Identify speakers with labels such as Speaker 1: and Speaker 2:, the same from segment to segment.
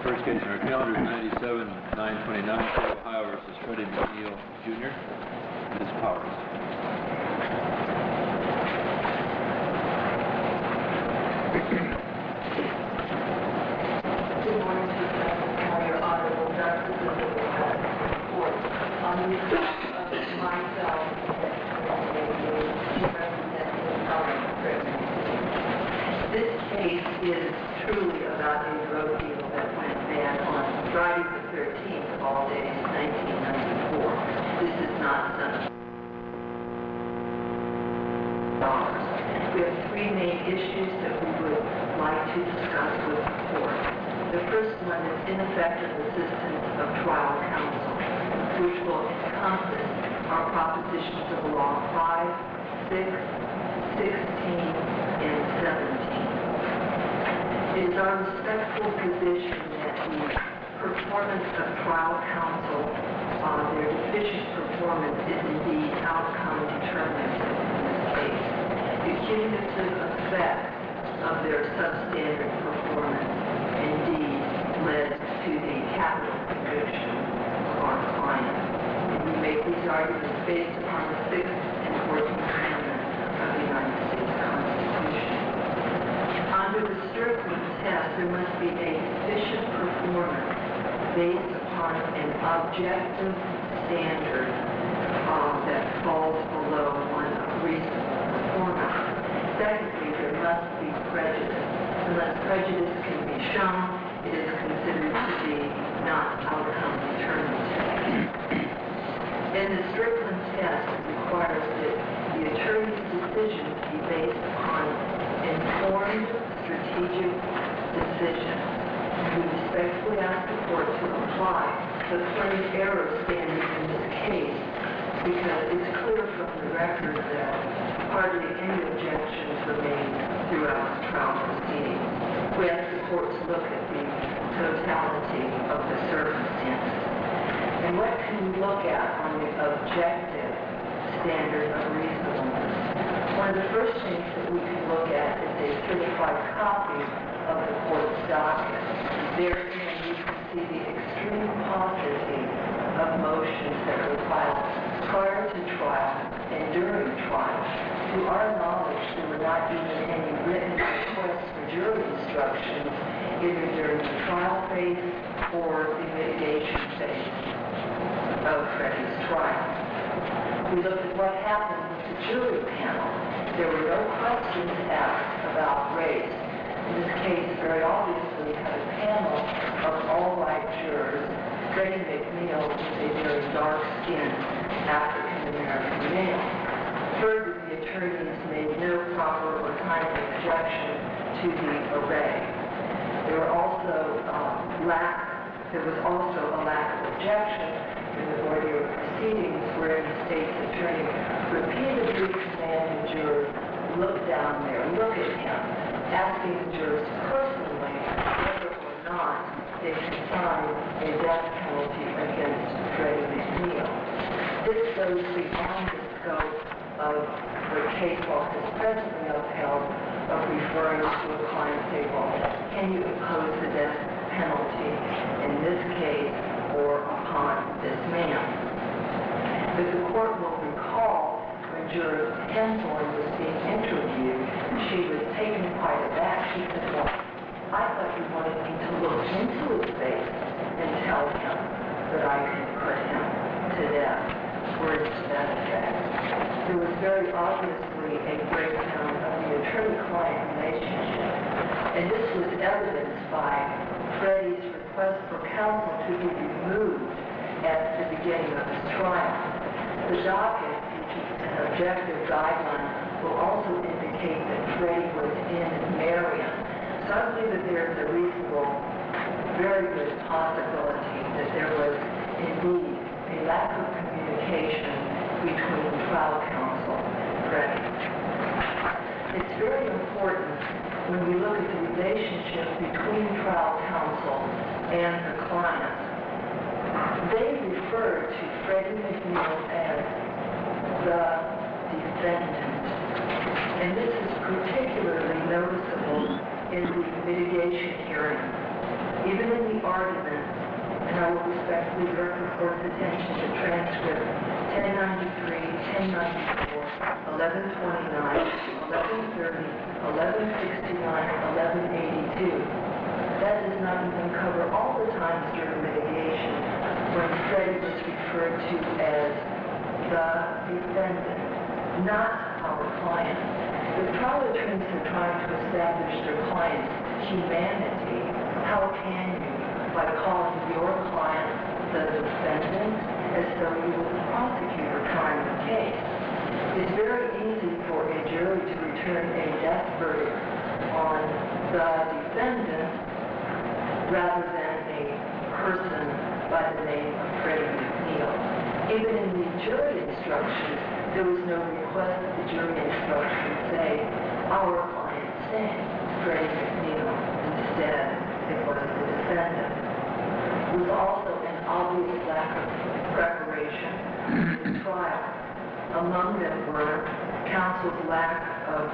Speaker 1: First case on our calendar is 97-929, State of Ohio versus Freddie McNeil, Jr. Ms. Powers.
Speaker 2: Good morning to your honorable justices of the court. On behalf of myself and representing Helen Griffin, this case is truly about a drug deal that went bad on Friday the 13th of all days, 1994. This is not some dollars. We have three main issues that we would like to discuss with the court. The first one is ineffective assistance of trial counsel, which will encompass our propositions of law 5, 6, 16, and 17. It is our respectful position that the performance of trial counsel, their deficient performance, is indeed outcome determinative in this case. The cumulative effect of their substandard performance indeed led to the capital conviction of our client. And we make these arguments based upon the 6th and 14th Amendments of the United States Constitution. Under the Strickland test, there must be a deficient performance based upon an objective standard that falls below one of reasonable performance. Secondly, there must be prejudice. Unless prejudice can be shown, it is considered to be not outcome determinative. And the Strickland test requires that the attorney's decision be based upon informed, strategic decisions. We respectfully ask the court to apply the plain error standard in this case because it's clear from the record that hardly any objections were made throughout the trial proceedings. We ask the court to look at the totality of the circumstances. And what can we look at on the objective standard of reasonableness? One of the first things that we can look at is a certified copy of the court's docket. Therein you can see the extreme paucity of motions that were filed prior to trial and during trial. To our knowledge, there were not even any written requests for jury instructions either during the trial phase or the mitigation phase of Freddie's trial. We looked at what happened with the jury panel. There were no questions asked about race. In this case, very obviously had a panel of all white jurors. Freddie McNeil is a very dark-skinned African-American male. Further, the attorneys made no proper or timely objection to the array. There was also a lack of objection in the voir dire proceedings where the state's attorney repeatedly commanded jurors look down there, look at him, asking the jurors personally whether or not they should sign a death penalty against Freddie McNeil. This goes beyond the scope of the case law that's presently upheld of referring to a client and say, well, can you impose the death penalty in this case or upon this man? But the court will recall when Juror Henthorne was being interviewed, she was taken quite aback. She said, well, I thought you wanted me to look into his face and tell him that I could put him to death. Words to that effect. There was very obviously a breakdown of the attorney-client relationship, and this was evidenced by Freddie's request for counsel to be removed at the beginning of his trial. The docket, which is an objective guideline, will also indicate that Freddie was in Marion. So I believe that there is a reasonable, very good possibility that there was indeed a lack of communication between trial counsel and Freddie. It's very important when we look at the relationship between trial counsel and the client. They refer to Freddie McNeil as the defendant. And this is particularly noticeable in the mitigation hearing. Even in the argument, and I will respectfully direct the court's attention to transcript 1093, 1094, 1129, 1130, 1169, 1182. That does not even cover all the times during mitigation when Freddie was referred to as the defendant, not our client. The trial attorneys are trying to establish their client's humanity. How can you, by calling your client the defendant, as though you were the prosecutor trying the case? It's very easy for a jury to return a death verdict on the defendant rather than a person by the name of Freddie McNeil. Even in the jury instructions, there was no request that the jury instructions say, our client's name, Freddie McNeil. Instead, it was the defendant. There was also an obvious lack of preparation in the trial. Among them were counsel's lack of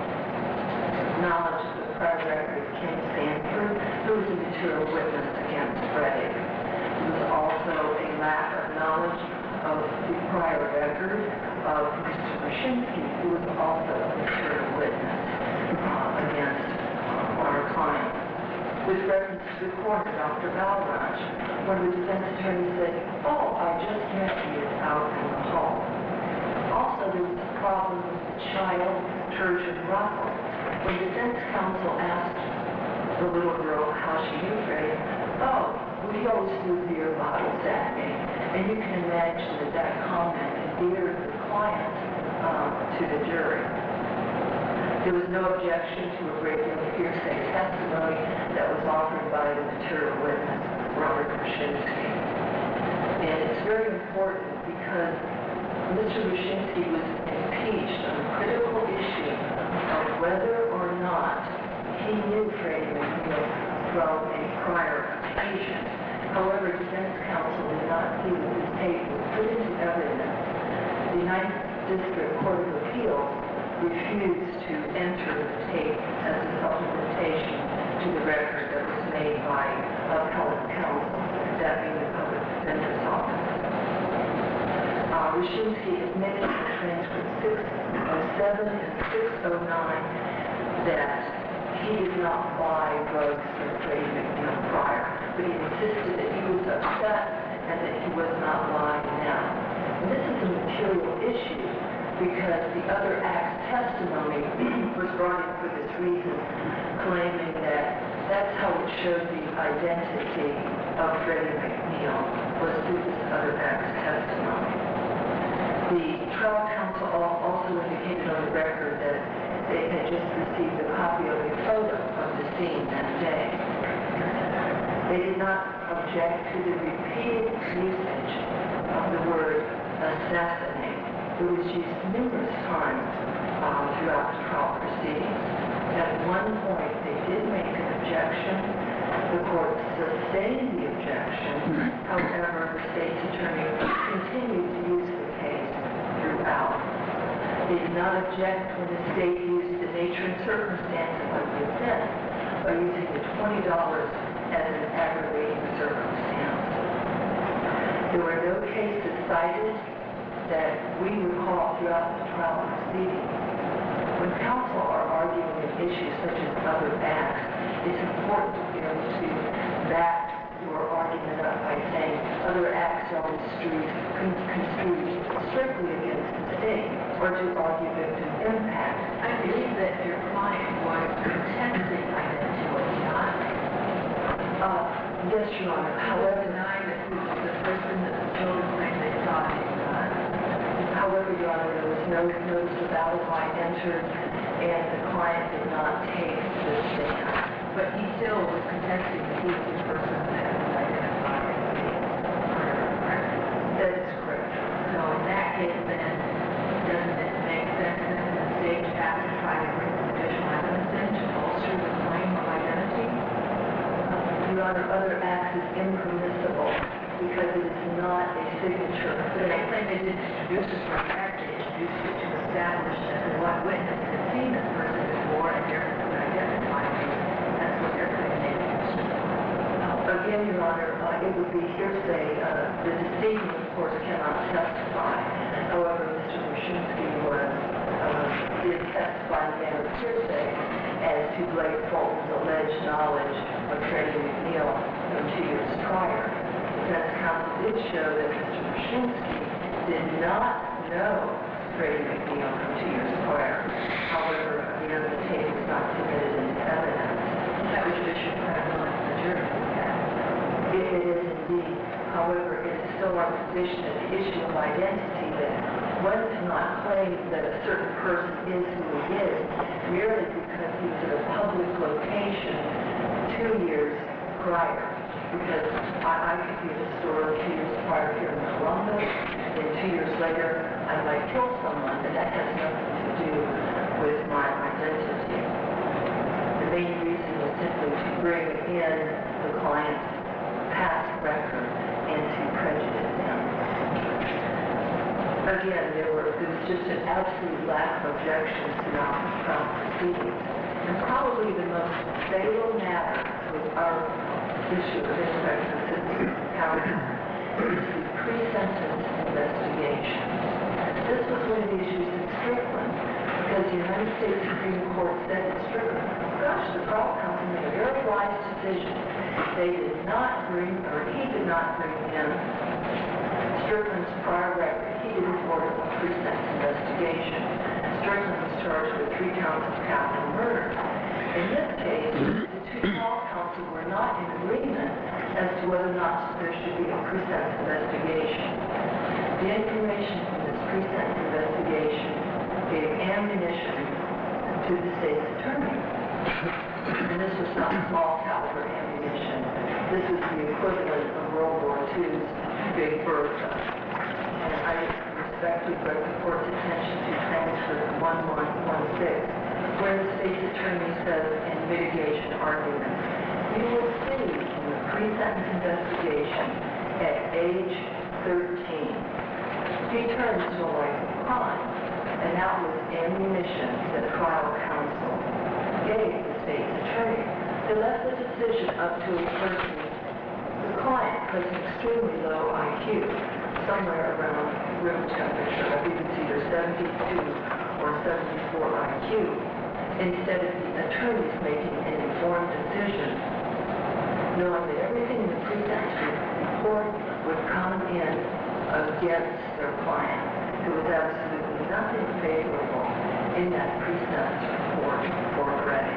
Speaker 2: knowledge of the prior record of Kim Sanford, who was a material witness against Freddie. There was also a lack of knowledge of the prior record of Mr. Brzezinski, who was also a material witness against our client. With reference to the court, Dr. Balraj, when the defense attorney said, oh, I just met you out in the hall. Also, there was a problem with the child, Turgeon Russell. When defense counsel asked the little girl how she knew Freddie, oh, well, he always threw beer bottles at me. And you can imagine that comment endeared the client to the jury. There was no objection to a great deal of hearsay testimony that was offered by the material witness, Robert Brzezinski. And it's very important because Mr. Brzezinski was impeached on the critical issue of whether or not he knew Freddie McNeil from a prior occasion. However, defense counsel did not feel that this tape was put into evidence. The United District Court of Appeals refused to enter the tape as a supplementation to the record that was made by appellate counsel, that being the public defender's office. Brzezinski admitted in transcript 607 and 609 that he did not buy drugs from Freddie McNeil prior, but he insisted that he was upset and that he was not lying now. And this is a material issue because the other act's testimony was brought in for this reason, claiming that that's how it showed the identity of Freddie McNeil was through this other act's testimony. The trial counsel also indicated on the record that they had just received a copy of a photo of the scene that day. They did not object to the repeated usage of the word assassinate. It was used numerous times throughout the trial proceedings. At one point, they did make an objection. The court sustained the objection. However, the state's attorney continued to use the case throughout. They did not object when the state used the nature and circumstances of the offense by using the $20 as an aggravating circumstance. There were no cases cited that we recall throughout the trial proceedings. When counsel are arguing an issue such as other acts, it's important to be able to back your argument up by saying other acts are construed strictly against the state, or to argue victim impact. I believe that your client was contesting identity, was he not? Yes, Your Honor. However, denying that he was the person that the children claimed they thought he was. However, Your Honor, there was no notice of alibi entered, and the client did not take the stand. But he still was contesting that he was the person that was identified as being murdered. That is correct. So in that case, then, doesn't it make sense that the state has to try to bring some additional evidence in to bolster the claim of identity? Your Honor, other acts is impermissible because it is not a signature. But they claim they didn't introduce it for a fact. They introduced it to establish that the one witness had seen this person before and therefore could identify him. That's what they're claiming they introduced it for. Again, Your Honor, it would be hearsay. The decedent, of course, cannot testify. However, Mr. Wyszynski did testify in the manner of hearsay as to Blake Fulton's alleged knowledge of Freddie McNeil from 2 years prior. Defense counsel did show that Mr. Wyszynski did not know Freddie McNeil from 2 years prior. However, again, the tape was not submitted into evidence. That was issued primarily to the jury. If it is indeed, however, it is still our position that the issue of identity that one cannot claim that a certain person is who he is merely because he was at a public location 2 years prior. Because I could be at a store 2 years prior here in Columbus, and 2 years later I might kill someone, and that has nothing to do with my identity. The main reason was simply to bring in the client's past record and to prejudice him. Again, there was just an absolute lack of objections throughout the trial proceedings. And probably the most fatal matter with our issue of ineffective assistance of counsel is the pre-sentence investigation. This was one of the issues in Strickland, because the United States Supreme Court said in Strickland, gosh, the trial counsel made a very wise decision. They did not bring, or he did not bring in Strickland's prior record. He didn't order a pre-sentence investigation. Strickland was charged with 3 counts of capital murder. In this case, the 2 trial counsel were not in agreement as to whether or not there should be a pre-sentence investigation. The information from this pre-sentence investigation gave ammunition to the state's attorney. And this was not small caliber ammunition. This was the equivalent of World War II's Big Bertha. And I respectfully bring the court's attention to transcript 1116, where the state's attorney says in mitigation argument, you will see in the pre-sentence investigation at age 13, he turns to a life of crime. And that was ammunition that trial counsel gave the state's attorney. They left the decision up to a person, the client, was an extremely low IQ, somewhere around room temperature. I think it's either 72 or 74 IQ. Instead of the attorneys making an informed decision, knowing that everything in the pre-sentence report would come in against their client. There was absolutely nothing favorable in that pre-sentence report for Freddie.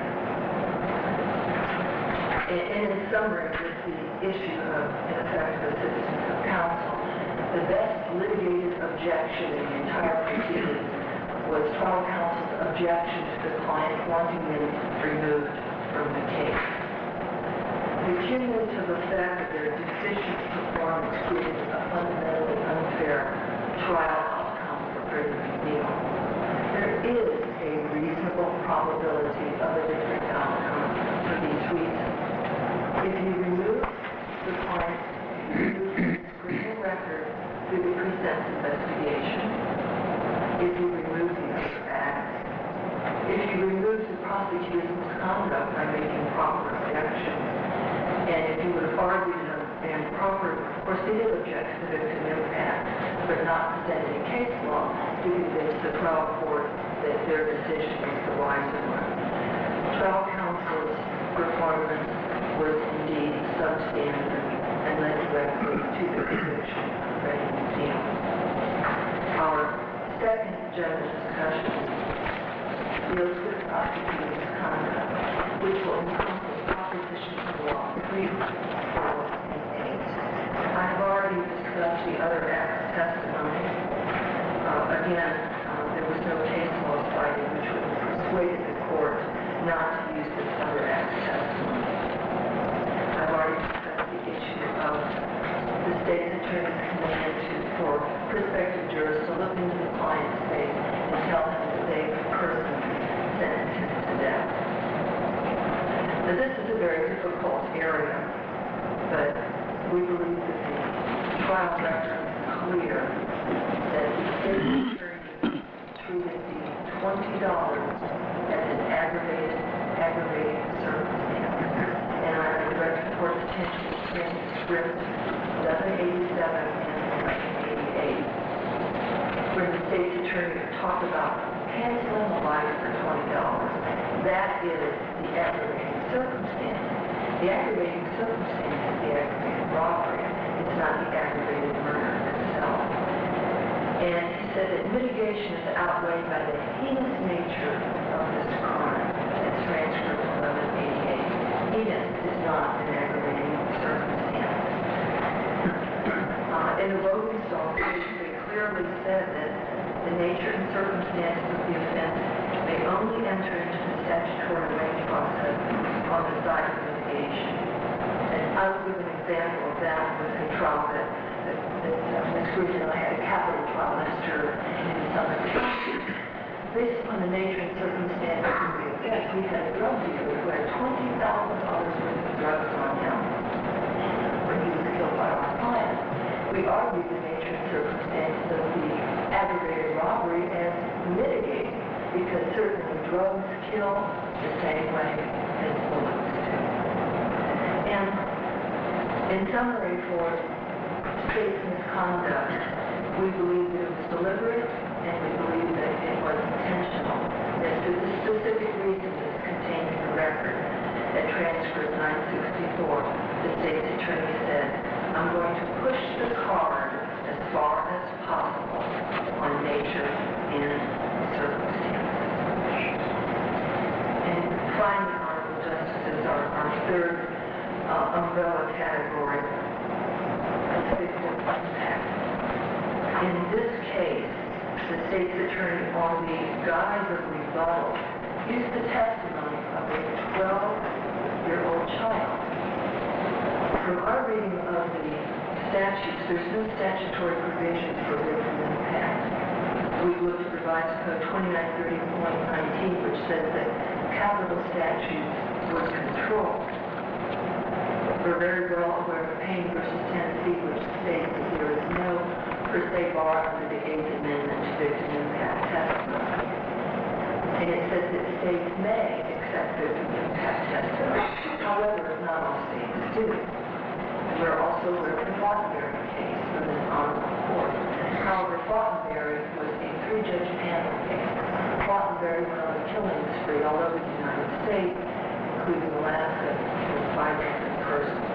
Speaker 2: And in summary, with the issue of ineffective assistance of counsel, the best litigated objection in the entire proceeding was trial counsel's objection to the client wanting him removed from the case. The cumulative effect of their deficient performance created a fundamentally unfair trial outcome for Freddie McNeil. There is a reasonable probability of a different outcome for these reasons. If you remove the client, you remove his criminal record through the pre-sentence investigation, if you remove the other acts, if you remove the prosecutor's misconduct by making proper objections, and if you would have argued an improper, of course they did object to the victim impact, but not presented in case law to convince the trial court that their decision was the wiser one. Trial counsel's performance was indeed substandard and led directly to the conviction of Freddie McNeil. Our second general discussion deals with prosecutor's misconduct, which will encompass propositions of law 3, 4, and 8. I have already discussed the other act's testimony. Again, there was no case law cited which would have persuaded the court not to use this other act's testimony. I've already discussed the issue of the state's attorney's command for prospective jurors to look into the client's face and tell him that they could personally sentence him to death. Now, this is a very difficult area, but we believe that the trial record is clear that the state's attorney treated the $20 as an aggravated circumstance. And I direct the court's attention script 1187 and 1188, where the state's attorney talked about canceling a life for $20. That is the aggravating circumstance. The aggravating circumstance is the aggravated robbery. It's not the aggravated murder itself. And he said that mitigation is outweighed by the heinous nature of this crime. That's transcript 1188. Heinous is not an aggravating circumstance. In the Rosenthal case, they clearly said that the nature and circumstances of the offense may only enter into the statutory range process on the side of mitigation. And I will give an example of that with a trial that Ms. Green and I had a capital trial last year in Southern California. Based upon the nature and circumstances of the offense, we had a drug dealer who had $20,000 worth of drugs on him when he was killed by our client. We argued the nature and circumstances of the aggravated robbery as mitigating, because certainly drugs kill the same way as bullets do. And in summary, for state's misconduct, we believe that it was deliberate, and we believe that it was intentional. As to the specific reasons that's contained in the record, at transcript 964, the state's attorney said, I'm going to push the card as far as possible on nature and circumstances. And finally, Honorable Justices, our third umbrella category is victim impact. In this case, the state's attorney, on the guise of rebuttal, used the testimony of a 12-year-old child. From our reading of the statutes, there's no statutory provision for victim impact. We looked at Revised Code 2930.19, which says that capital statutes would control. We're very well aware of Payne versus Tennessee, which states that there is no per se bar under the 8th Amendment to victim impact testimony. And it says that states may accept victim impact testimony. However, not all states do. We're also aware of the Fortenberry case from this honorable court. However, Fortenberry was a 3-judge panel case. Fortenberry went on a killing spree all over the United States, including Alaska, with 5 different persons.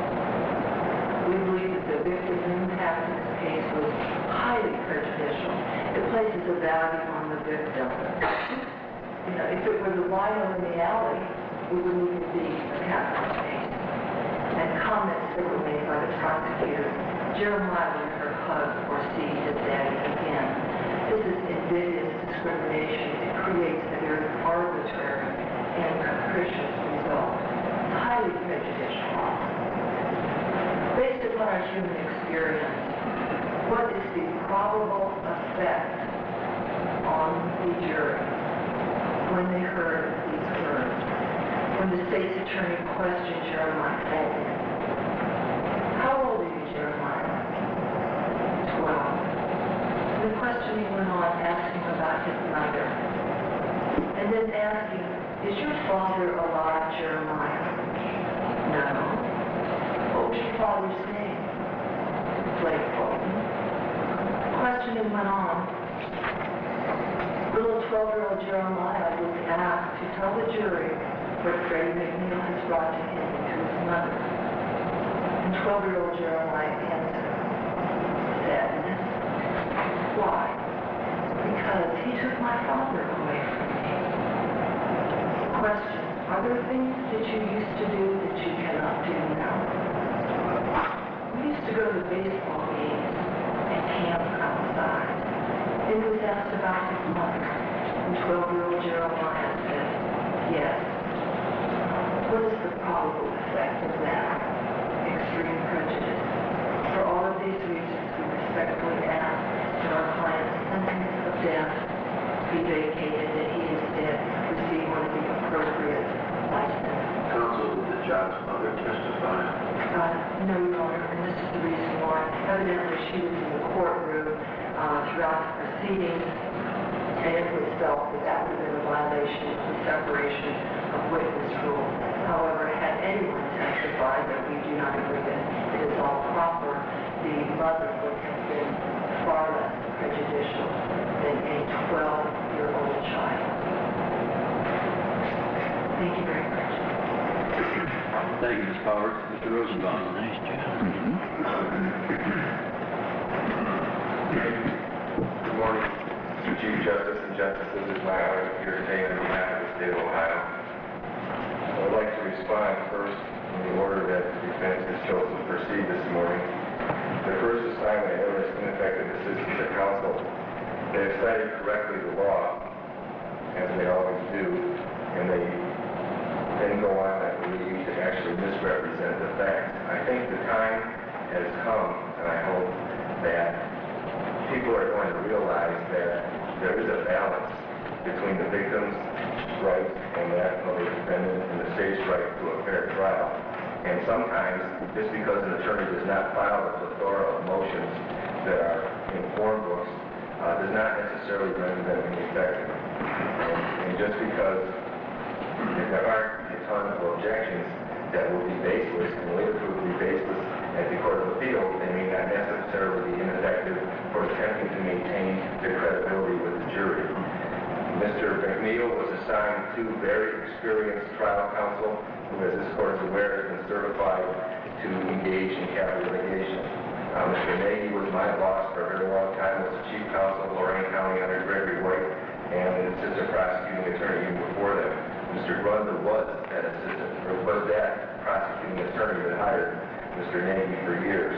Speaker 2: We believe that the victim impact in this case was highly prejudicial. It places a value on the victim. You know, if it were the wino in the alley, it wouldn't even be a capital case. And comments that were made by the prosecutor, Jeremiah let her hug or see his daddy again. This is invidious discrimination. It creates a very arbitrary and capricious result. It's highly prejudicial. Based upon our human experience, what is the probable effect on the jury when they heard these words? When the state's attorney questioned Jeremiah Fulton. How old are you, Jeremiah? 12. And the questioning went on, asking about his mother. And then asking, is your father alive, Jeremiah? No. What was your father's name? Blake Fulton. Questioning went on. Little 12-year-old Jeremiah was asked to tell the jury what Freddie McNeil has brought to him and to his mother. And 12-year-old Jeremiah answered, sadness. Why? Because he took my father away from me. Question, are there things that you used to do that you cannot do now? We used to go to baseball games and camp outside. And he was asked about his mother. And 12-year-old Jeremiah said, yes. What is the probable effect of that? Extreme prejudice. For all of these reasons, we respectfully ask that our client's sentence of death be vacated, that he is dead, receive one of the appropriate life sentences.
Speaker 3: Counsel, did the child's mother testify?
Speaker 2: No, Your Honor, and this is the reason why. Evidently, she was in the courtroom throughout the proceedings, and it was felt that that would have been a violation of the separation of witness rule. However, had anyone testified that we do not agree that it is
Speaker 1: Thank you, Ms. Powers. Mr. Rosenbaum.
Speaker 4: Nice job.
Speaker 3: Good morning, Mr. Chief Justice and Justices. It's my honor to be here today on behalf of the state of Ohio. I would like to respond first in the order that the defense has chosen to proceed this morning. The first assignment of evidence ineffective assistance to counsel. They have cited correctly the law, as they always do, and they then go on, I believe, to actually misrepresent the facts. I think the time has come, and I hope that people are going to realize that there is a balance between the victim's right and that of the defendant and the state's right to a fair trial. And sometimes, just because an attorney does not file a plethora of motions that are in form books, does not necessarily render them ineffective. And just because there aren't a ton of objections that will be baseless and later prove to be baseless at the Court of Appeals, they may not necessarily be ineffective for attempting to maintain their credibility with the jury. Mr. McNeil was assigned to very experienced trial counsel who, as this Court is aware, has been certified to engage in capital litigation. Mr. Nagy was my boss for a very long time, was the chief counsel of Lorain County under Gregory White and an assistant prosecuting attorney even before them. Mr. Grundler was that prosecuting attorney that hired Mr. Nagy for years.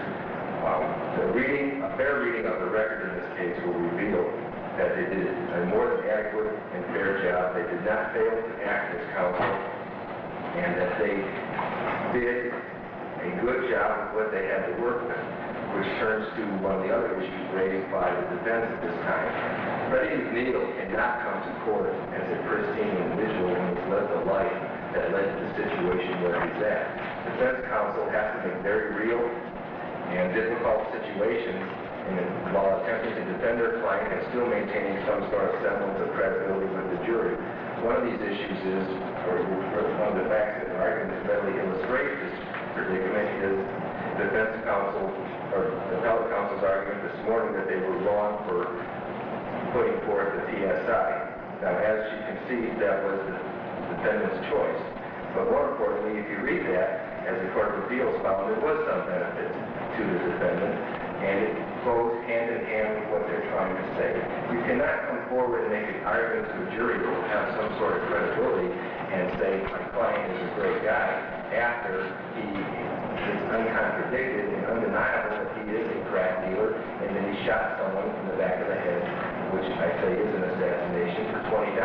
Speaker 3: A fair reading of the record in this case will reveal that they did a more than adequate and fair job. They did not fail to act as counsel, and that they did a good job with what they had to work with, which turns to one of the other issues raised by the defense at this time. Freddie McNeil cannot come to court as a pristine individual when he's lived a life that led to the situation where he's at. Defense counsel has to make very real and difficult situations while attempting to defend their client and still maintaining some sort of semblance of credibility with the jury. One of these issues is, or one of the facts that the argument readily illustrates this predicament, is defense counsel, or the appellate counsel's argument this morning that they were wrong for putting forth the PSI. Now, as you can see, that was the defendant's choice. But more importantly, if you read that, as the Court of Appeals found, there was some benefit to the defendant, and it goes hand in hand with what they're trying to say. You cannot come forward and make an argument to a jury that will have some sort of credibility and say, my client is a great guy, after he is uncontradicted and undeniable that he is a crack dealer, and then he shot someone in the back of the head, which I say is an assassination, for $20.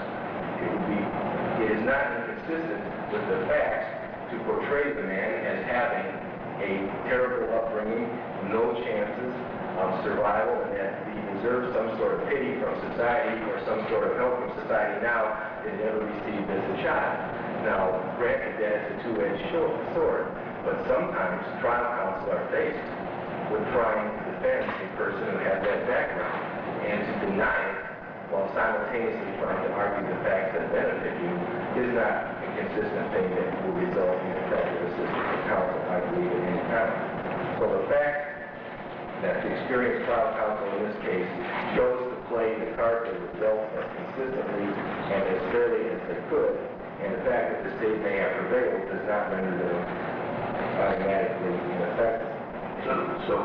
Speaker 3: It is not inconsistent with the facts to portray the man as having a terrible upbringing, no chances of survival, and that he deserves some sort of pity from society or some sort of help from society now that he never received as a child. Now, granted, that is a two-edged sword, but sometimes trial counsel are faced with trying to defend a person who has that background, and to deny it while simultaneously trying to argue the facts that benefit you is not a consistent thing that will result in effective assistance of counsel, I believe, at any time. So the fact that the experienced trial counsel in this case chose to play the cards that were dealt as consistently and as fairly as they could, and the fact that the state may have prevailed does not render them automatically ineffective. So,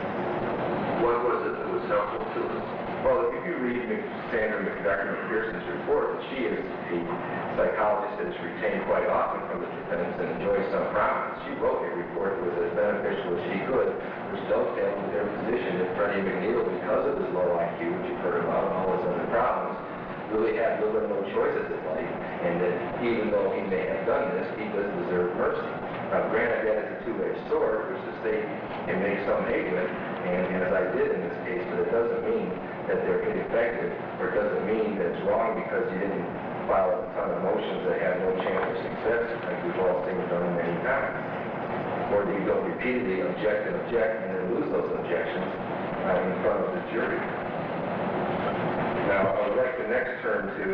Speaker 3: what was it that was helpful to us?
Speaker 2: Well, if you read Dr. McPherson's report, she is a psychologist that is retained quite often from the defendants and enjoys some prominence. She wrote a report that was as beneficial as she could, which dovetailed with their position that Freddie McNeil, because of his low IQ, which you've heard about, and all his other problems, really had little or no choices in life, and that even though he may have done this, he does deserve mercy. Now, granted, that is a two-edged sword, which the state can make some hay with, and as I did in this case, but it doesn't mean that they're ineffective, or it doesn't mean that it's wrong because you didn't file a ton of motions that have no chance of success, like we've all seen done many times. Or that you don't repeatedly object and then lose those objections in front of the jury. Now, I would like to next turn to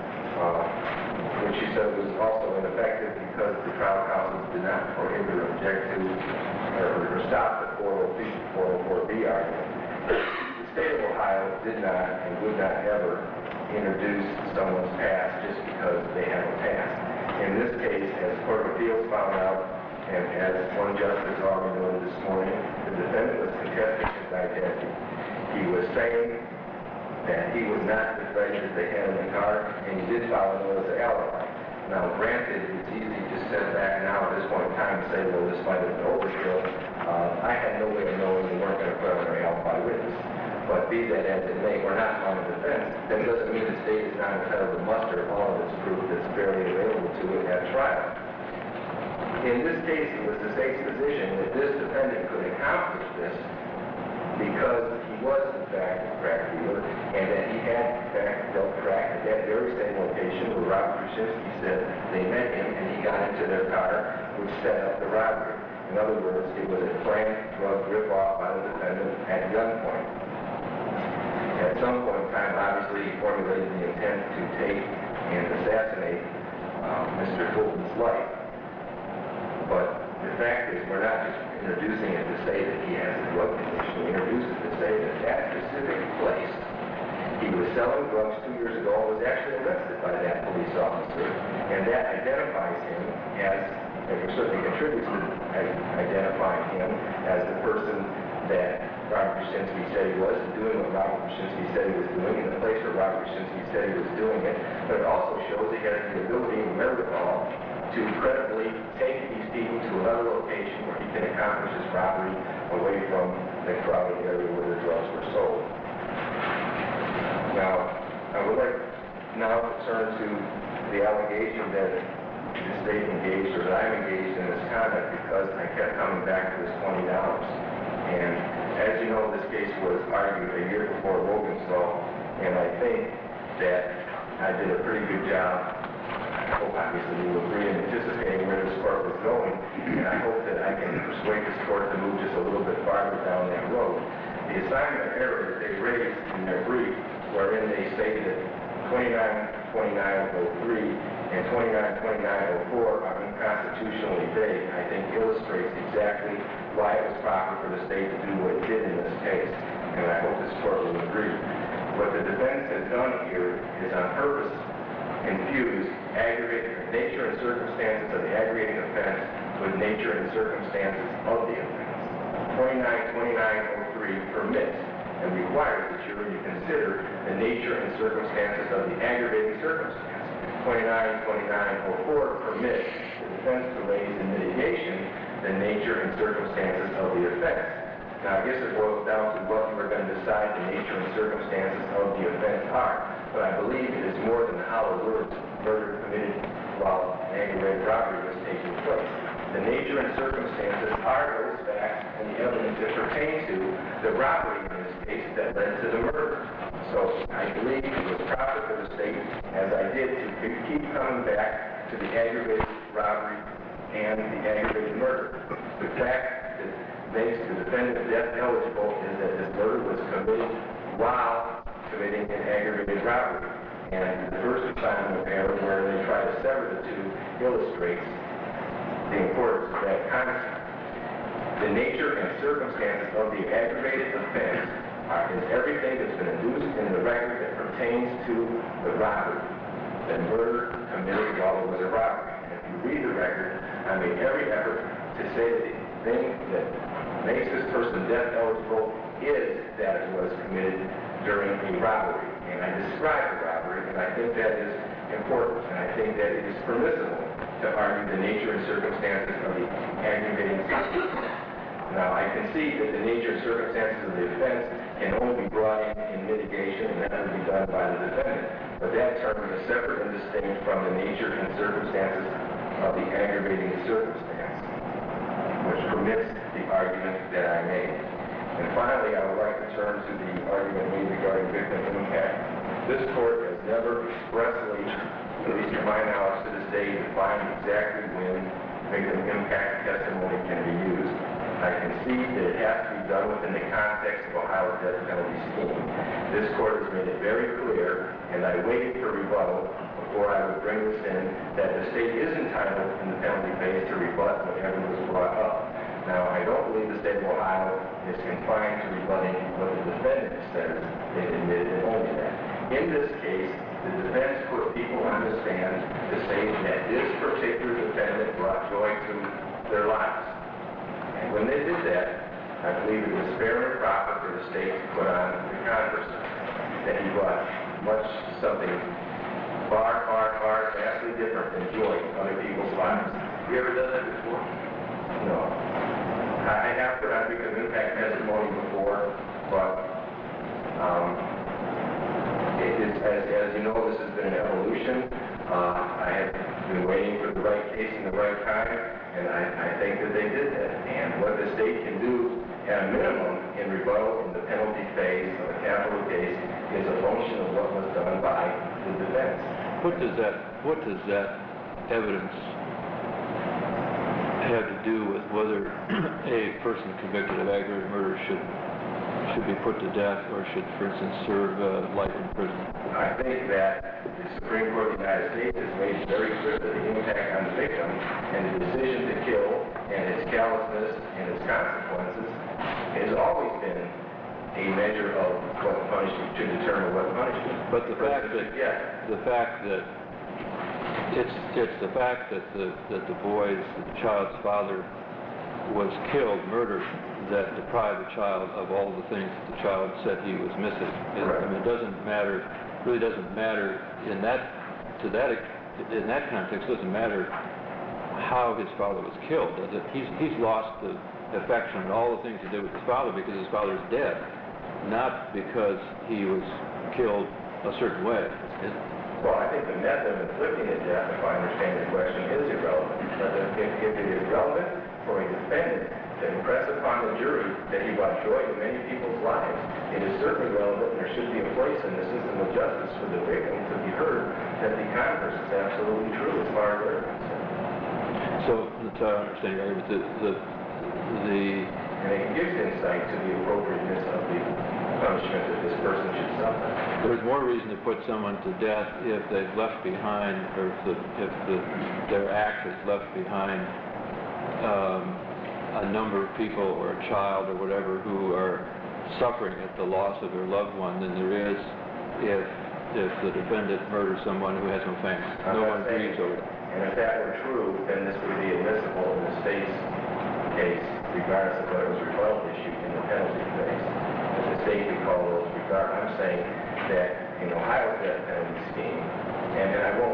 Speaker 2: which she said was also ineffective because the trial counsel did not prohibit or object to or stop the 404B argument. The state of Ohio did not and would not ever introduce someone's past just because they have a past. In this case, as the Court of Appeals found out,
Speaker 3: and as one justice already noted this morning, the defendant was contesting his identity. He was saying that he was not the driver that they had in the car, and he did file a notice of alibi. Now, granted, it's easy to step back now at this point in time and say, well, this might have been overkill. I had no way of knowing we weren't going to put on an alibi witness. But be that as it may, we're not on the defense. That doesn't mean the state is not entitled to muster all of its proof that's fairly available to it at trial. In this case, it was the state's position that this defendant could accomplish this because he was, in fact, a crack dealer, and that he had, in fact, dealt crack at that very same location where Robert Kruszinski said they met him, and he got into their car, which set up the robbery. In other words, it was a planned drug rip-off by the defendant at gunpoint. At some point in time, obviously, he formulated the intent to take and assassinate Mr. Fulton's life. But the fact is, we're not just introducing it to say that he has a drug condition. We introduce it to say that that specific place, he was selling drugs 2 years ago and was actually arrested by that police officer. And that identifies him as, and certainly contributes to identifying him as the person that Robert Kruszinski said he was, doing what Robert Kruszinski said he was doing, in the place where Robert Kruszinski said he was doing it. But it also shows he has the ability and wherewithal to credibly take these people to another location where he can accomplish his robbery away from the crowded area where the drugs were sold. Now, I would like now to turn to the allegation that the state engaged, or that I'm engaged in this conduct because I kept coming back to this $20. And as you know, this case was argued a year before Loganstall, and I think that I did a pretty good job. I hope obviously you will agree in anticipating where this court was going, and I hope that I can persuade this court to move just a little bit farther down that road. The assignment of error that they raised in their brief, wherein they stated that 292903 and 292904 are unconstitutionally vague, I think illustrates exactly why it was proper for the state to do what it did in this case, and I hope this court will agree. What the defense has done here is on purpose infuse nature and circumstances of the aggravating offense with nature and circumstances of the offense. 292903 permits and requires the jury to consider the nature and circumstances of the aggravating circumstance. 292904 permits the defense to raise in mitigation the nature and circumstances of the offense. Now, I guess it boils down to what you are going to decide the nature and circumstances of the offense are. But I believe it is more than the hollow words murder committed while an aggravated robbery was taking place. The nature and circumstances are those facts and the evidence that pertain to the robbery in this case that led to the murder. So I believe it was proper for the state, as I did, to keep coming back to the aggravated robbery and the aggravated murder. The fact that makes the defendant death eligible is that this murder was committed while committing an aggravated robbery. And the first assignment of error, where they try to sever the two, illustrates the importance of that concept. The nature and circumstances of the aggravated offense is everything that's been induced in the record that pertains to the robbery, the murder committed while it was a robbery. And if you read the record, I made every effort to say that the thing that makes this person death eligible is that it was committed during a robbery. And I described the robbery, and I think that is important, and I think that it is permissible to argue the nature and circumstances of the aggravating circumstances. Now, I concede that the nature and circumstances of the offense can only be brought in mitigation, and that would be done by the defendant. But that term is separate and distinct from the nature and circumstances of the aggravating circumstance, which permits the argument that I made. And finally, I would like to turn to the argument made regarding victim impact. This court has never expressly, at least to my knowledge to this day, defined exactly when victim impact testimony can be used. I concede that it has to be done within the context of Ohio's death penalty scheme. This court has made it very clear, and I waited for rebuttal before I would bring this in, that the state is entitled in the penalty phase to rebut whatever was brought up. Now, I don't believe the state of Ohio is confined to rebutting what the defendant says they admitted and only that. In this case, the defense put people on the stand to say that this particular defendant brought joy to their lives. And when they did that, I believe it was fair and proper for the state to put on the Congress that he brought something far, far, far vastly different than joy in other people's lives.
Speaker 1: Have you ever done that before?
Speaker 3: No. I have put on victim impact testimony before, but as you know, this has been an evolution. I have been waiting for the right case in the right time, and I think that they did that. And what the state can do, at a minimum, in rebuttal in the penalty phase of a capital case, is a function of what was done by the defense.
Speaker 1: What does that evidence have to do with whether a person convicted of aggravated murder should be put to death or should, for instance, serve life in prison?
Speaker 3: I think that the Supreme Court of the United States has made it very clear that the impact on the victim and the decision to kill and its callousness and its consequences has always been a measure of what punishment should determine what punishment.
Speaker 1: But the fact that the child's father was killed, murdered, that deprived the child of all the things that the child said he was missing. I mean, it really doesn't matter in that context. It doesn't matter how his father was killed, does it? He's lost the affection and all the things he did with his father because his father's dead, not because he was killed a certain way.
Speaker 3: Well, I think the method of inflicting the death, if I understand the question, is irrelevant. But if it is relevant for a defendant to impress upon the jury that he brought joy to many people's lives, it is certainly relevant, and there should be a place in the system of justice for the victim to be heard that the converse is absolutely true as far as they're concerned.
Speaker 1: So, that's how I understand your argument.
Speaker 3: And it gives insight to the appropriateness of the punishment that this person should suffer.
Speaker 1: There's more reason to put someone to death if they've left behind, or their act has left behind a number of people or a child or whatever who are suffering at the loss of their loved one than there is if the defendant murders someone who has no family. No one grieves over it.
Speaker 3: And if that were true, then this would be admissible in the state's case, regardless of whether it was a rebuttal issue in the penalty phase. If the state could call those regard, I'm saying that in Ohio's death penalty scheme, and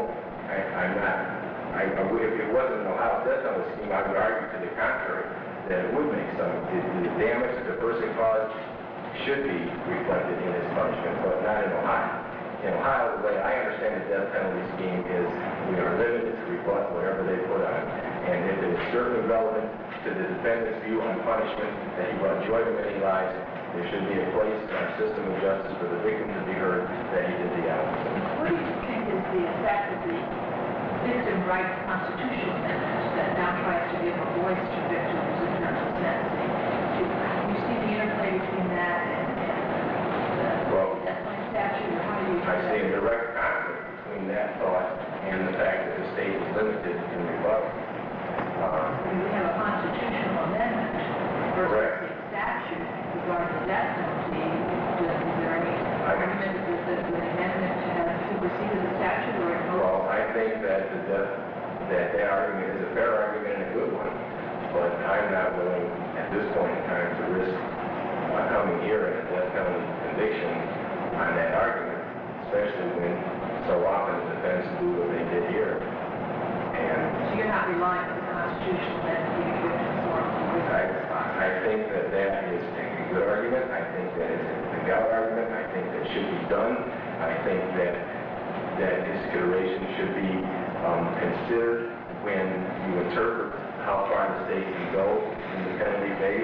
Speaker 3: if it wasn't an Ohio death penalty scheme, I would argue to the contrary, that it would make the damage that the person caused should be reflected in his punishment, but not in Ohio. In Ohio, the way I understand the death penalty scheme is we are limited to rebut whatever they put on. And if it is certainly relevant to the defendant's view on punishment that he brought joy to many lives, there should be a place in our system of justice for the victim to be heard that he did the opposite.
Speaker 2: What do you think is the effect of the Victim Rights Constitutional Amendment that now tries to give a voice to victims in terms of sentencing? Do you see the interplay between that and the death penalty statute, or how do you
Speaker 3: I see a direct conflict between that thought and the fact that the state is limited in rebuttal.
Speaker 2: We have a constitutional amendment versus a statute regarding the death penalty. Is there any argument that the amendment has superseded the statute or no?
Speaker 3: Well, I think that that argument is a fair argument and a good one, but I'm not willing at this point in time to risk coming here in a death penalty conviction on that argument, especially when so often the defense do what they did here. And
Speaker 2: So you're not relying on the constitutional amendment to give victims more
Speaker 3: I think that is a good argument. I think that is a valid argument. I think that should be done. I think that consideration should be considered when you interpret how far the state can go in the penalty phase.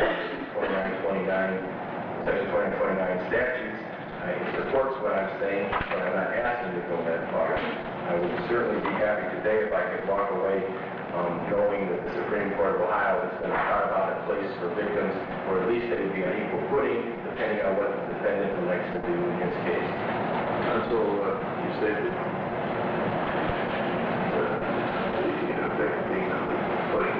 Speaker 3: Section 2929 statutes. It supports what I'm saying, but I'm not asking to go that far. I would certainly be happy today if I could walk away knowing that the Supreme Court of Ohio is going to carve out a place for victims, or at least it would be on equal footing, depending on what the defendant elects to do in his case.
Speaker 1: So you say that the effect being on the footing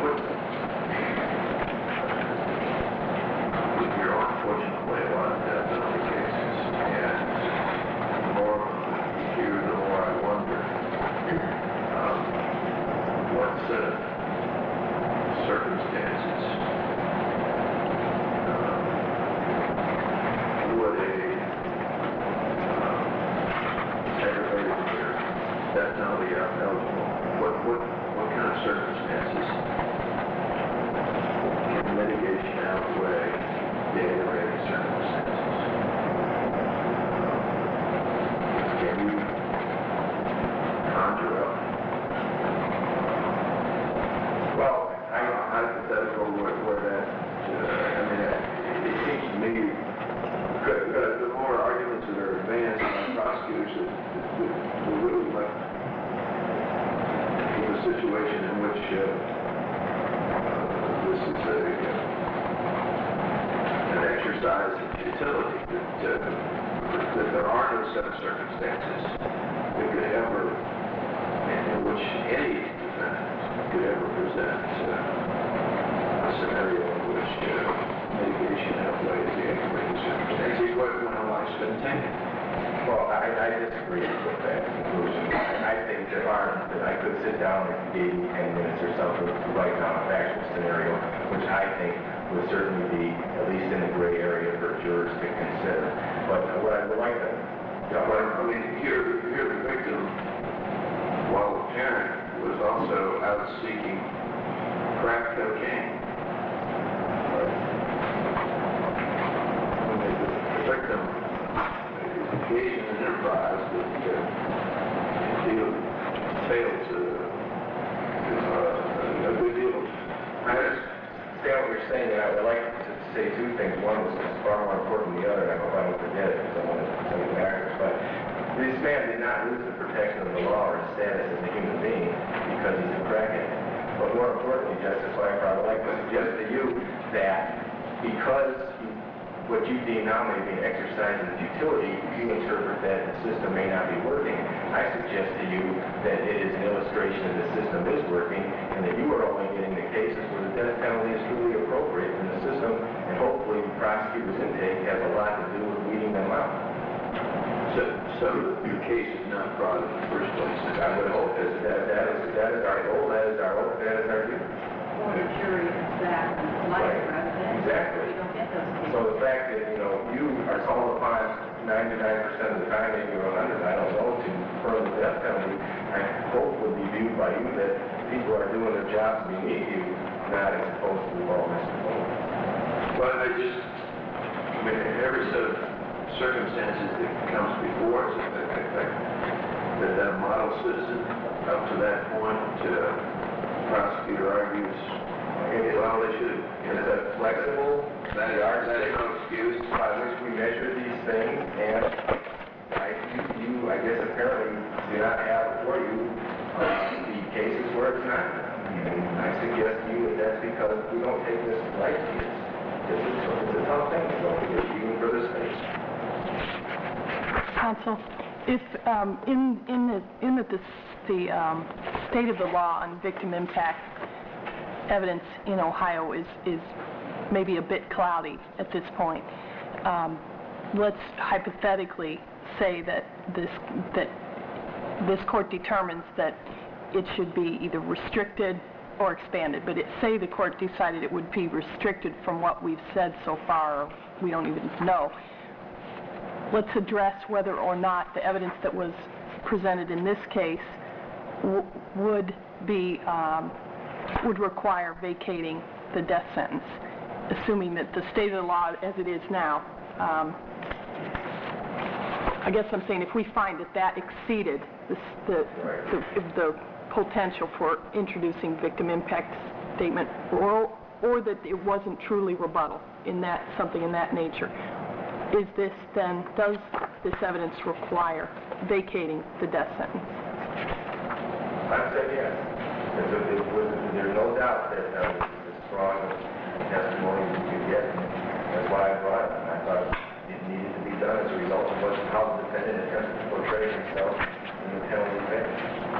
Speaker 1: with your unfortunately a lot of death penalty cases, and the more you hear, the more I wonder what's
Speaker 4: exercise of futility, that there are no set of circumstances that could ever, in which any defendant could ever present a scenario in which mitigation outweighs the aggravating circumstances. What life's been taken.
Speaker 3: Well, I disagree with that conclusion. I think that I could sit down and give you 10 minutes or something to write down a factual scenario, which I think would certainly be at least in the gray area for jurors to consider. But what I would like to,
Speaker 4: I mean, here the victim, while a parent, was also out seeking crack cocaine. The victim engaged in an enterprise that failed to a good deal.
Speaker 3: I understand what you're saying, and I would like to say two things. One is far more important than the other, and I hope I don't forget it because I want to say it backwards. But this man did not lose the protection of the law or his status as a human being because he's a crackhead. But more importantly, Justice Pfeiffer, I would like to suggest to you that because what you deem now may be an exercise in futility, you interpret that the system may not be working. I suggest to you that it is an illustration that the system is working and that you are only getting the cases where the death penalty is truly appropriate in the system, and hopefully the prosecutor's intake has a lot to do with weeding them out.
Speaker 4: So your case is not brought in the first place.
Speaker 3: I would hope that is our goal, that is our hope, that is our duty.
Speaker 2: Or the jury is that life rather than
Speaker 3: Exactly.
Speaker 2: you don't get those cases.
Speaker 3: So the fact that, you are called upon 99% of the time, maybe 100, I don't know, to confirm the death penalty, I hope would be viewed by you that people are doing their jobs beneath you, not as opposed to all Mr. Bowles.
Speaker 4: But every set of circumstances that comes before us, that model citizen up to that point, prosecutor argues, well, they should have,
Speaker 3: Is that flexible?
Speaker 4: that's no excuse.
Speaker 3: By which we measure these things, and you, I guess, apparently do not have for you the cases where it's not. And I suggest to you that that's because we don't take this lightly. It's a tough thing to go through, even for this case.
Speaker 5: Counsel, if in the state of the law on victim impact evidence in Ohio is maybe a bit cloudy at this point, let's hypothetically say that this court determines that it should be either restricted or expanded, but say the court decided it would be restricted from what we've said so far, or we don't even know. Let's address whether or not the evidence that was presented in this case would require vacating the death sentence, assuming that the state of the law as it is now. I guess I'm saying if we find that exceeded the potential for introducing victim impact statement, or that it wasn't truly rebuttal in something in that nature, does this evidence require vacating the death sentence?
Speaker 3: I'd say yes. There's no doubt that that was as strong a testimony as you could get. That's why I brought it. I thought it needed to be done as a result of how the defendant attempted to portray himself in the penalty phase.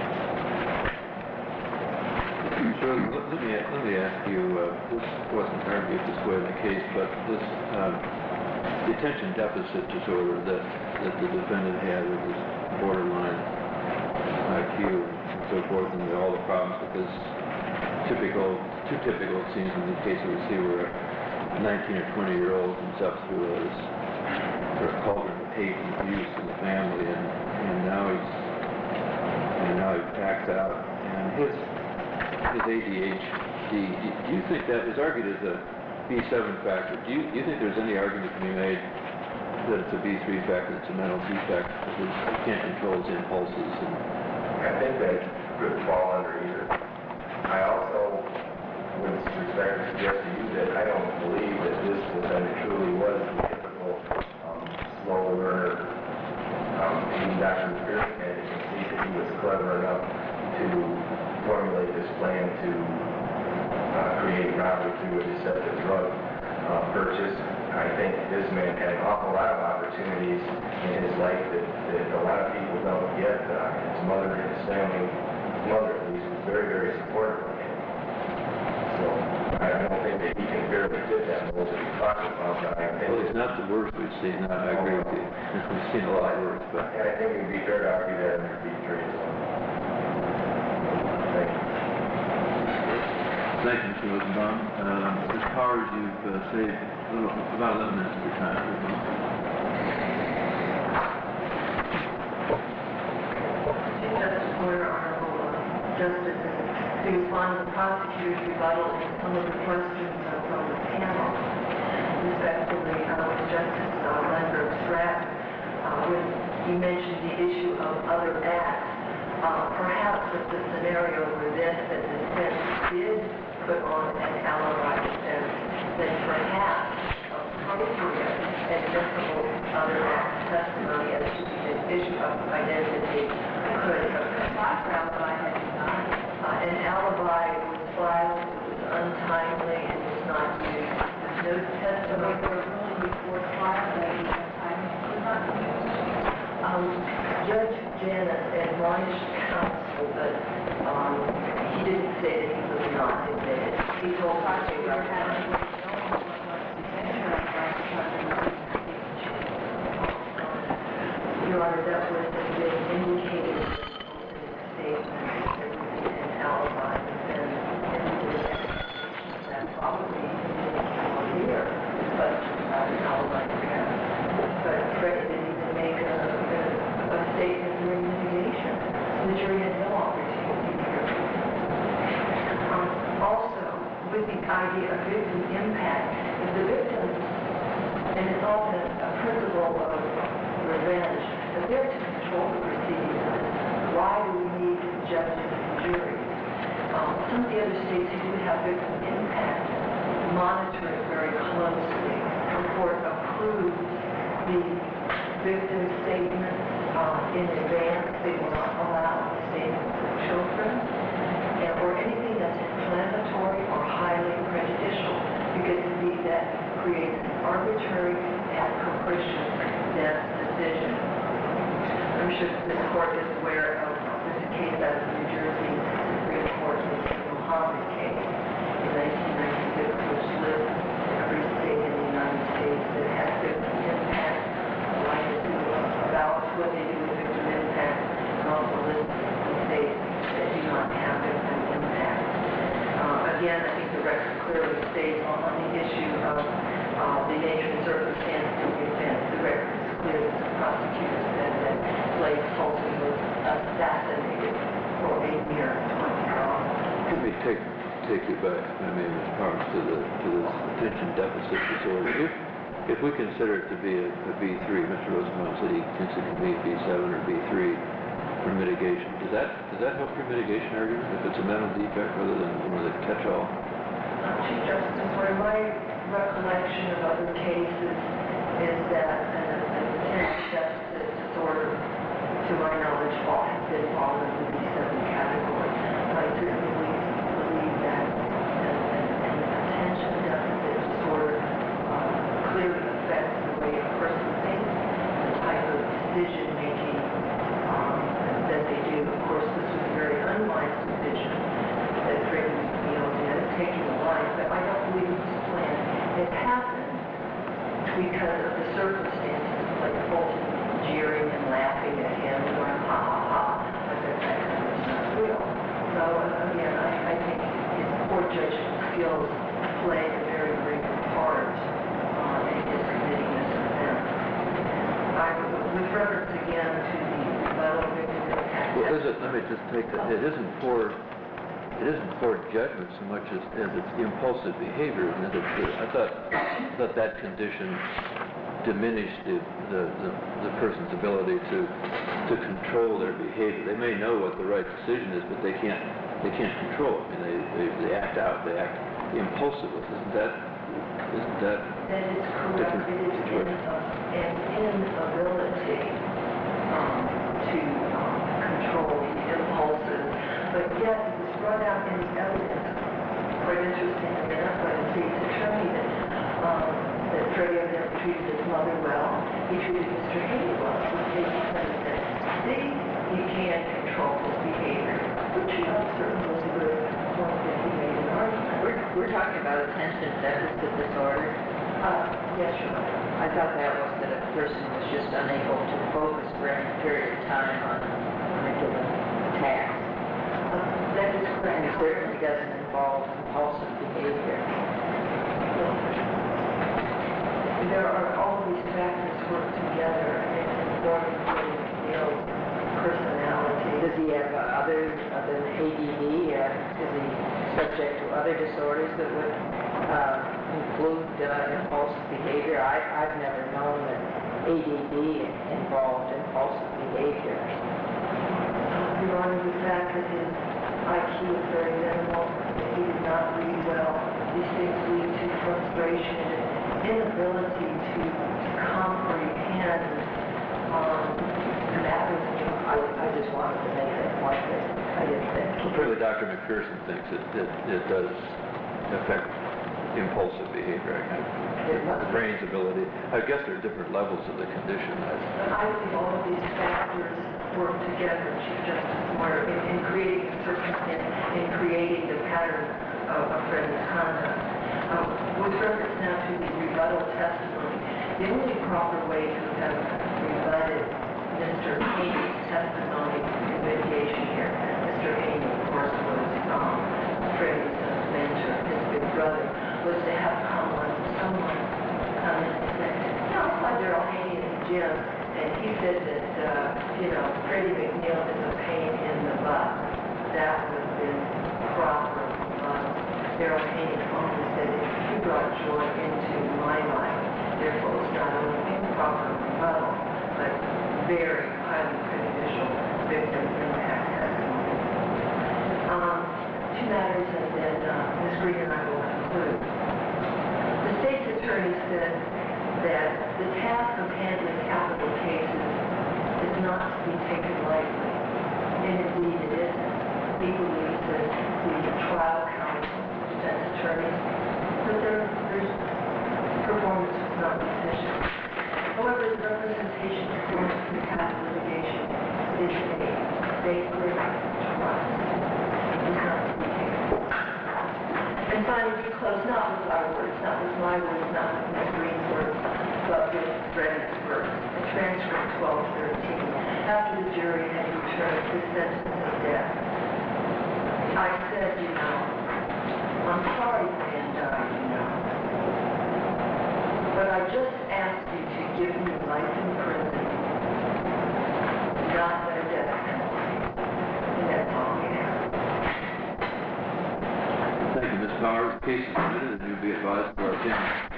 Speaker 1: So let me ask you, this wasn't argued this way in the case, but this the attention deficit disorder that the defendant had with his borderline IQ and so forth, and all the problems with this two typical scenes in the case we see where a 19 or 20-year-old comes up through this sort of cauldron of hate and abuse in the family, and now he acts out, and his ADHD. Do you think that is argued as a B7 factor? Do you think there's any argument to be made that it's a B3 factor, it's a mental defect, because he can't control his impulses?
Speaker 3: I think that could fall under either. I also would respectfully suggest to you that I don't believe that this defendant truly was the typical slow learner. Even Dr. Pierce can see that he was clever enough to formulate this plan to create robbery through a deceptive drug purchase. I think this man had an awful lot of opportunities in his life that a lot of people don't get. His mother and his family, his mother at least, was very, very supportive of him. So I don't think that he can barely fit that mold that he's talking about, but I think...
Speaker 1: Well, it's not the worst we've seen, I agree with you. We've seen a lot worse, but...
Speaker 3: And I think it would be fair to argue that under B3 as well. Thank you.
Speaker 1: Thank you, Mr. Rosenbaum. Ms. Powers, you've saved about 11 minutes of your time.
Speaker 2: Chief Justice Boyer, Honorable Justices, to respond to the prosecutor's rebuttal and some of the questions from the panel, respectively, with Justice Lenberg-Stratton, when he mentioned the issue of other acts, perhaps with the scenario where this that the defense did put on an alibi defense, then perhaps appropriate admissible other acts testimony as to the issue of identity could have an alibi was filed, it was untimely, and was not used. There's no testimony for a ruling before trial that the timing could not be used. Judge Janus admonished counsel, but he didn't say that he was not admitted. He told us to Your Honor, that would have been indicated in the opening statement that there would be an alibi defense, and there was expectation that probably indicated here, but not an alibi defense. But Fred didn't even make a statement during litigation. The jury had no opportunity to hear it. Also, with the idea of victim impact, if the victims, and it's often a principle of revenge, if they're to control the proceedings, why do we need judges and juries? Some of the other states who do have victim impact monitor it very closely. The court approves the victim statements in advance. They will not allow statements of children or anything that's inflammatory or highly prejudicial, because that creates an arbitrary and capricious death decision. I'm sure this court is aware of this case out of New Jersey Supreme Court, the Muhammad case in 1996, which lists every state in the United States that has victim impact, like about what they do with victim impact, and also lists the states that do not have victim impact. Again, I think the record clearly states on the issue of the nature and circumstances of the offense. The record is clear that the prosecutor said that Blake Fulton was assassinated for a mere 20 hours.
Speaker 1: Let me take you back, Ms. Powers, to this attention deficit disorder. If we consider it to be a B3, Mr. Rosenbaum said he thinks it can be B7 or B3 for mitigation. Does that help your mitigation argument if it's a mental defect rather than one of the catch-all?
Speaker 2: Chief Justice, where my recollection of other cases is that an attention deficit disorder, to my knowledge, has been fallen in the B7 category. I certainly believe that an attention deficit disorder clearly affects the way a person thinks, the type of decision-making that they do. Of course, this was a very unwise decision that threatened taking a life, but I don't believe it was planned. It happened because of the circumstances, like Fulton jeering and laughing at him, going ha ha ha, but that kind of not real. So again, I think his poor judgment skills played a very great part in his committing this offense. With reference again to the rebuttal victim impact.
Speaker 1: Well, let me just take that. It isn't poor judgment so much as it's impulsive behavior. I thought that condition diminished the person's ability to control their behavior. They may know what the right decision is, but they can't control it. I mean, they act out. They act impulsively. Isn't that
Speaker 2: That is correct. It is an inability to control the impulses, but yet it was brought out in the evidence. Quite interesting enough by the state's attorney that Freddie evidently treated his mother well. He treated Mr. Haney well. So they decided that, see, you can't control his behavior, which, certainly was a good point that he made in argument.
Speaker 6: We're talking about attention deficit disorder.
Speaker 2: Yes, Your Honor.
Speaker 6: I thought that was that a person was just unable to focus for any period of time on a given task.
Speaker 2: That is correct.
Speaker 6: And it certainly doesn't involve compulsive behavior.
Speaker 2: There are all these factors work together in forming Neil's personality.
Speaker 6: Does he have other than ADD? Is he subject to other disorders that would include impulsive behavior? I've never known that ADD involved impulsive behavior.
Speaker 2: Your Honor, the fact that his IQ is very minimal, that he did not read well, these things lead to frustration and inability to comprehend matters.
Speaker 6: I just wanted to make that point that I didn't think.
Speaker 1: Clearly, Dr. McPherson thinks it does affect impulsive behavior. The brain's ability. I guess there are different levels of the condition.
Speaker 2: I think all of these factors work together, Chief Justice Moyer, in creating a circumstance, in creating the pattern of Freddie's conduct. With reference now to the rebuttal testimony, the only proper way to have rebutted Mr. Haney's testimony in mitigation here, Mr. Haney, of course, was Freddie's mentor, his big brother, was to have someone come in and say, I saw Darrell Haney in the gym, and he said that, Freddie McNeil is a pain in the butt. That would have been proper rebuttal. Darrell Haney only said that he brought joy into my life. Therefore, it's not only improper rebuttal, but very highly prejudicial victim impact testimony. Two matters, and then Ms. Green and I will conclude. The state's attorney said that the task of handling capital cases is not to be taken lightly, and indeed it isn't. He believes that the trial counsel, defense attorneys, that their performance was not sufficient. However, the representation performance in past litigation is a sacred trust. It is not to be taken. And finally, we close not with our words, not with my words, not with Ms. Green's words, but with Freddie's words. In transcript 1213, after the jury had returned his sentence of death, I said, I'm sorry the man died, but I just asked you to give me life in prison, not a death penalty. And that's all we have.
Speaker 1: Thank you, Ms. Powers. The case is submitted, and you'll be advised of our opinion.